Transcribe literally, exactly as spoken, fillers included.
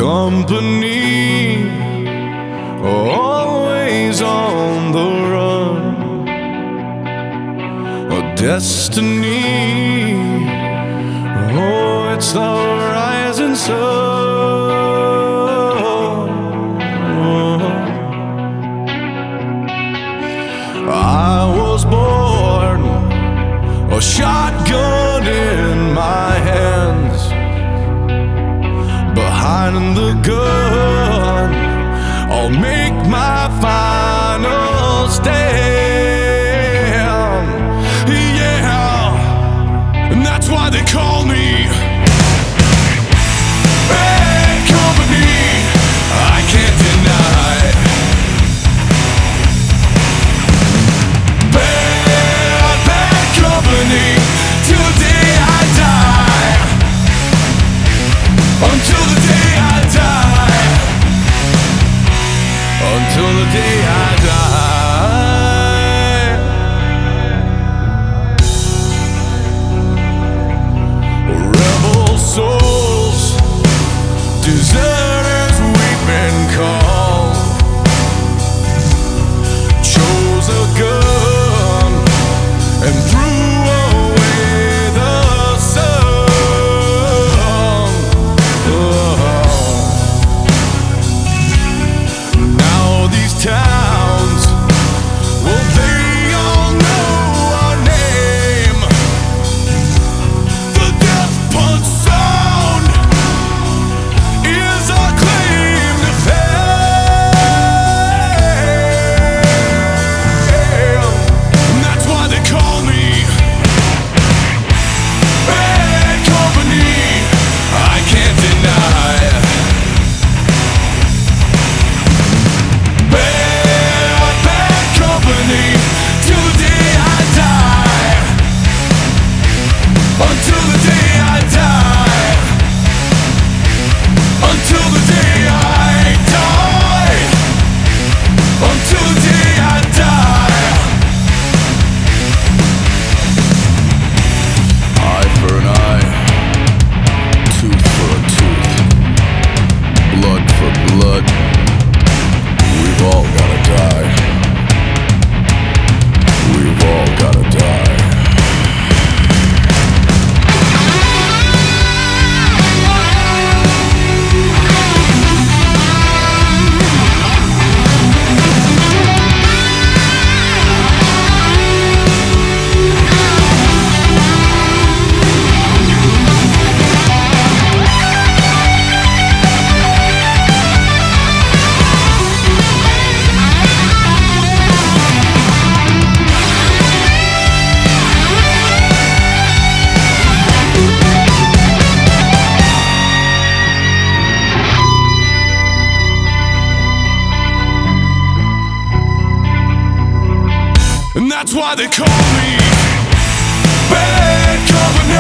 company, always on the run. A destiny, oh, it's the rising sun. I was born, a shotgun in my hands, behind the gun, I'll make my final stand. Yeah, and that's why they call me bad company. I can't deny bad, bad company till the day I die. Until the day I die. Until the day I die. Rebel souls, deserters we've been called. Chose a gun and threw away the sun. Now these towns, well, they all know our name. The death punch sound is our claim to fame. And that's why they call me bad company. I can't deny bad, bad company till the day I die. Until the day I die. Until the day I die. Until the day I die. Eye for an eye, tooth for a tooth, blood for blood. We've all gotta die. We've all gotta die. And that's why they call me bad company.